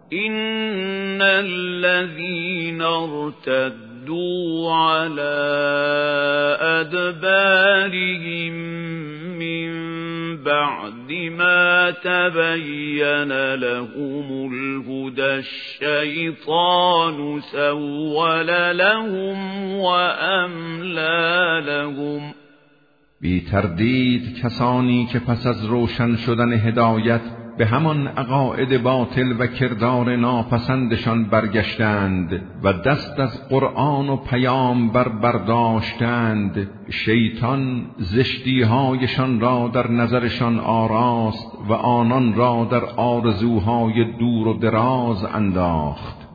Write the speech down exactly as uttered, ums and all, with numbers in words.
إن الذين ارتدوا على أدبارهم من بعد ما تبين لهم الهدى الشيطان سول لهم وأملى لهم. بی تردید کسانی که پس از روشن شدن هدایت به همان عقاید باطل و کردار ناپسندشان برگشتند و دست از قرآن و پیامبر برداشتند، شیطان زشتی‌هایشان را در نظرشان آراست و آنان را در آرزوهای دور و دراز انداخت.